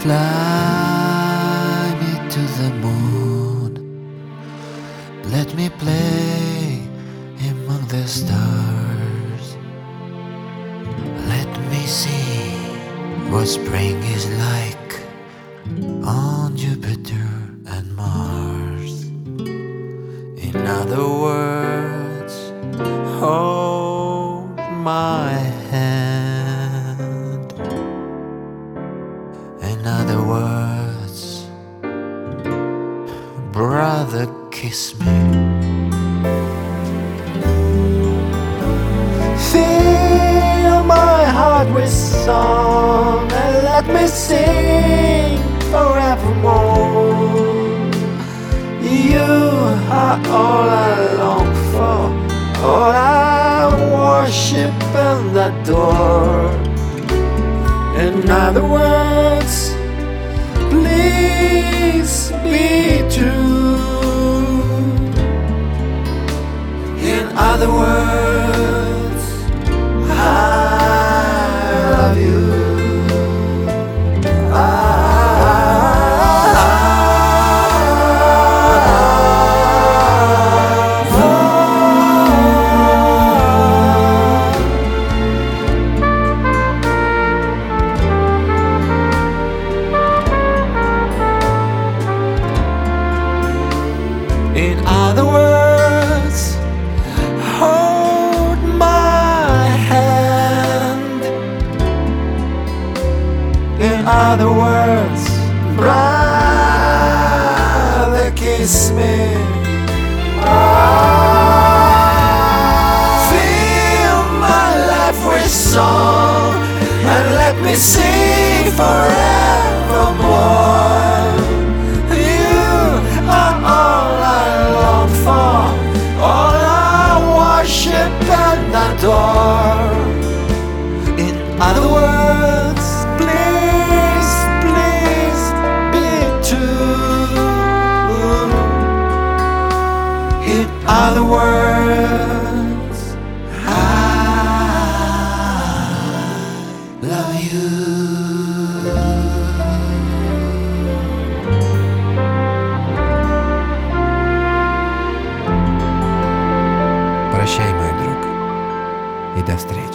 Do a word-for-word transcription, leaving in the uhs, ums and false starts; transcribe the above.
Fly me to the moon. Let me play among the stars. Let me see what spring is like on Jupiter and Mars. In other words, hold my hand. In other words, brother, kiss me. Fill my heart with song and let me sing forevermore. You are all I long for, all I worship and adore. In other words, please be true. In other words, I love you. In other words, hold my hand. In other words, brother, kiss me. Fill my life with song and let me sing forevermore. In other words, please, please be true. In other words, I love you. Прощай, мой друг, и до встречи.